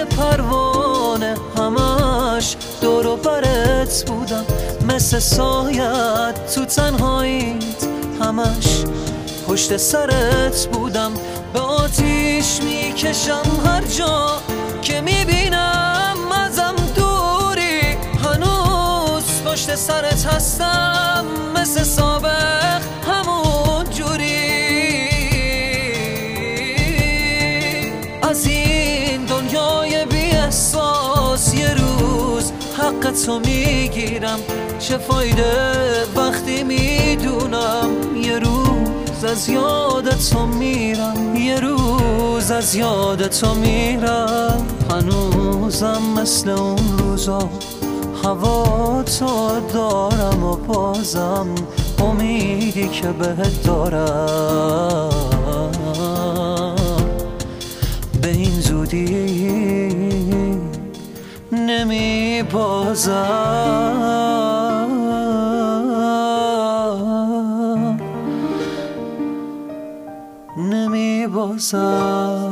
پروانه همش دور و برت بودم، مثل سایت تو تنهاییت همش پشت سرت بودم. به آتیش میکشم هر جا که میبینم ازم دوری، هنوز پشت سرت هستم مثل سابق همون جوری. از این دنیای بی احساس یه روز حق تو میگیرم، چه فایده وقتی میدونم یه روز از یاد تو میرم، یه روز از یاد تو میرم. هنوزم مثل اون روزا هوا تو دارم و بازم امیدی که بهت دارم به این زودی نمی بازم.